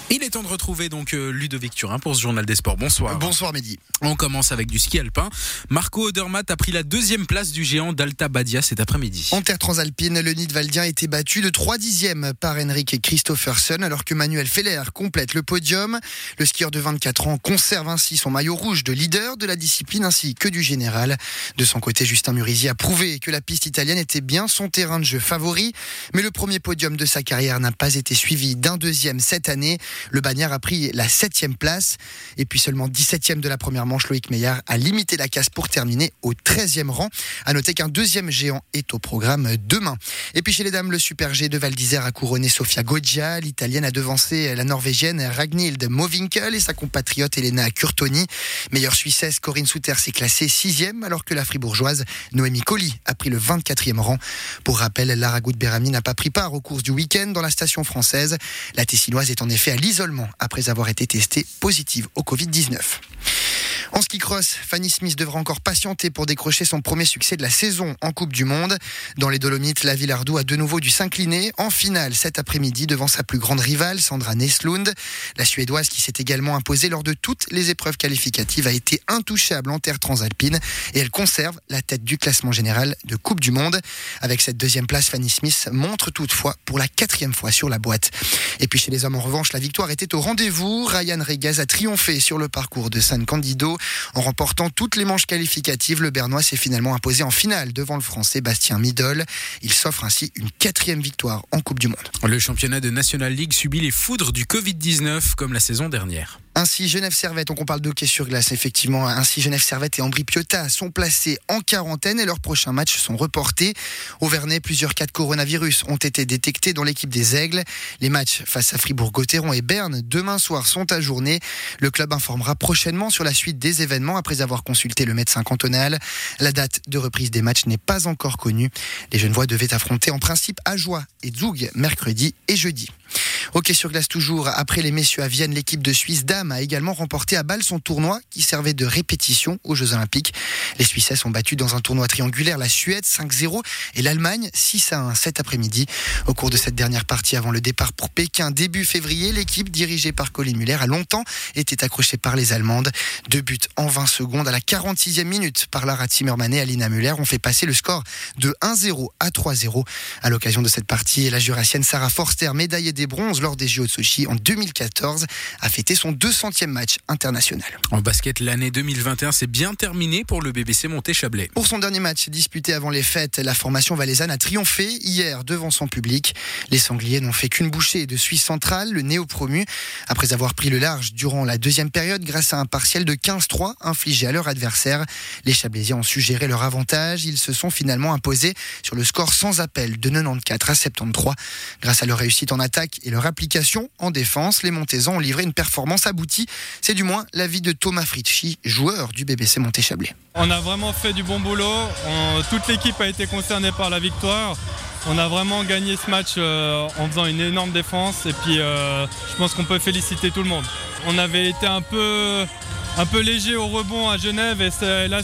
Il est temps de retrouver donc Ludovic Turin pour ce journal des sports. Bonsoir. Bonsoir Mehdi. On commence avec du ski alpin. Marco Odermatt a pris la 2e place du géant d'Alta Badia cet après-midi. En terre transalpine, le Nidwaldien a été battu de 3/10 par Henrik Kristoffersen alors que Manuel Feller complète le podium. Le skieur de 24 ans conserve ainsi son maillot rouge de leader de la discipline ainsi que du général. De son côté, Justin Murisi a prouvé que la piste italienne était bien son terrain de jeu favori. Mais le premier podium de sa carrière n'a pas été suivi d'un deuxième cette année. Le Bagnard a pris la 7e place. Et puis seulement 17e de la première manche, Loïc Meillard a limité la casse pour terminer au 13e rang. À noter qu'un deuxième géant est au programme demain. Et puis chez les dames, le Super G de Val d'Isère a couronné Sofia Goggia. L'Italienne a devancé la Norvégienne Ragnhild Mowinckel et sa compatriote Elena Curtoni. Meilleure Suissesse, Corinne Souter s'est classée 6e alors que la Fribourgeoise Noémie Colli a pris le 24e rang. Pour rappel, Lara Gout-Berami n'a pas pris part aux courses du week-end dans la station française. La Tessinoise est en effet à l'isolement après avoir été testée positive au Covid-19. En ski cross, Fanny Smith devra encore patienter pour décrocher son premier succès de la saison en Coupe du Monde. Dans les Dolomites, la Villardou a de nouveau dû s'incliner en finale cet après-midi devant sa plus grande rivale, Sandra Neslund. La Suédoise, qui s'est également imposée lors de toutes les épreuves qualificatives, a été intouchable en terre transalpine et elle conserve la tête du classement général de Coupe du Monde. Avec cette 2e place, Fanny Smith montre toutefois pour la 4e fois sur la boîte. Et puis chez les hommes, en revanche, la victoire était au rendez-vous. Ryan Regaz a triomphé sur le parcours de San Candido. En remportant toutes les manches qualificatives, le Bernois s'est finalement imposé en finale devant le Français Bastien Midol. Il s'offre ainsi une 4e victoire en Coupe du Monde. Le championnat de National League subit les foudres du Covid-19 comme la saison dernière. Ainsi, Genève-Servette, donc on parle de hockey sur glace, effectivement. Ainsi, Genève-Servette et Ambry Piotta sont placés en quarantaine et leurs prochains matchs sont reportés. Au Vernet, plusieurs cas de coronavirus ont été détectés dans l'équipe des Aigles. Les matchs face à Fribourg-Gotteron et Berne demain soir sont ajournés. Le club informera prochainement sur la suite des événements après avoir consulté le médecin cantonal. La date de reprise des matchs n'est pas encore connue. Les Genevois devaient affronter en principe Ajoie et Zug mercredi et jeudi. Hockey sur glace toujours, après les messieurs à Vienne, l'équipe de Suisse dames a également remporté à Bâle son tournoi qui servait de répétition aux Jeux Olympiques. Les Suissesses ont battu dans un tournoi triangulaire la Suède 5-0 et l'Allemagne 6-1 cet après-midi. Au cours de cette dernière partie avant le départ pour Pékin début février, l'équipe dirigée par Colin Muller a longtemps été accrochée par les Allemandes. 2 buts en 20 secondes à la 46e minute par Lara Zimmermann et Alina Müller ont fait passer le score de 1-0 à 3-0. À l'occasion de cette partie, la Jurassienne Sarah Forster, médaillée des bronzes lors des JO de Sochi en 2014, a fêté son 200e match international. En basket, l'année 2021 s'est bien terminée pour le BBC Monté-Chablais. Pour son dernier match disputé avant les fêtes, la formation valaisanne a triomphé hier devant son public. Les Sangliers n'ont fait qu'une bouchée de Suisse centrale, le néo-promu. Après avoir pris le large durant la 2e période grâce à un partiel de 15-3 infligé à leur adversaire, les Chablaisiens ont su gérer leur avantage. Ils se sont finalement imposés sur le score sans appel de 94 à 73. Grâce à leur réussite en attaque et leur application en défense, les Montaisans ont livré une performance aboutie. C'est du moins l'avis de Thomas Fritschi, joueur du BBC Monté-Chablais. On a vraiment fait du bon boulot. Toute l'équipe a été concernée par la victoire. On a vraiment gagné ce match en faisant une énorme défense. Et puis je pense qu'on peut féliciter tout le monde. On avait été un peu léger au rebond à Genève. Et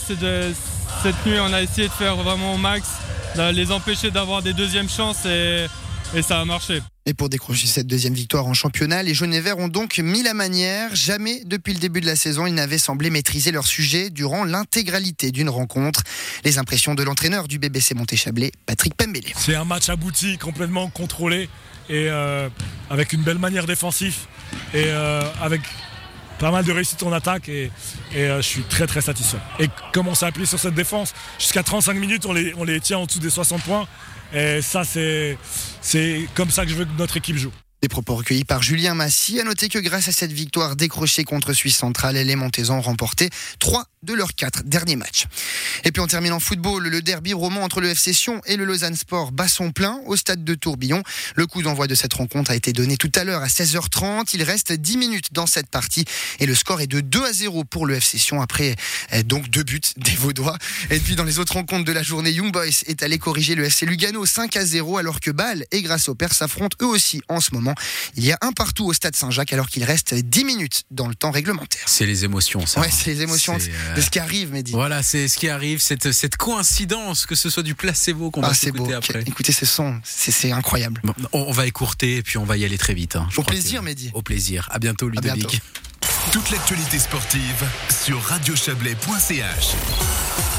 cette nuit, on a essayé de faire vraiment au max, de les empêcher d'avoir des deuxièmes chances. Et ça a marché. Et pour décrocher cette 2e victoire en championnat, les jaunes et verts ont donc mis la manière. Jamais depuis le début de la saison, ils n'avaient semblé maîtriser leur sujet durant l'intégralité d'une rencontre. Les impressions de l'entraîneur du BBC Monté-Chablais, Patrick Pembele. C'est un match abouti, complètement contrôlé et avec une belle manière défensive et avec pas mal de réussite en attaque et je suis très très satisfait. Et comme on s'est appuyé sur cette défense, jusqu'à 35 minutes, on les tient en dessous des 60 points. Et ça, c'est comme ça que je veux que notre équipe joue. Des propos recueillis par Julien Massy. À noter que grâce à cette victoire décrochée contre Suisse Centrale, les Montaisans ont remporté 3 de leurs 4 derniers matchs. Et puis on termine en football, le derby roman entre le FC Sion et le Lausanne Sport bat son plein au stade de Tourbillon. Le coup d'envoi de cette rencontre a été donné tout à l'heure à 16h30. Il reste 10 minutes dans cette partie et le score est de 2-0 pour le FC Sion après donc 2 buts des Vaudois. Et puis dans les autres rencontres de la journée, Young Boys est allé corriger le FC Lugano 5-0 alors que Bâle et Grasshopper s'affrontent eux aussi en ce moment. évidemment. Il y a 1-1 au stade Saint-Jacques alors qu'il reste 10 minutes dans le temps réglementaire. C'est les émotions, ça. Ouais, c'est les émotions de ce qui arrive, Mehdi. Voilà, c'est ce qui arrive, cette coïncidence, que ce soit du placebo qu'on va s'écouter après. Écoutez ces sons, c'est incroyable. Bon, on va écourter et puis on va y aller très vite. Au plaisir, Mehdi. Au plaisir. À bientôt, Ludovic. Toute l'actualité sportive sur radiochablais.ch.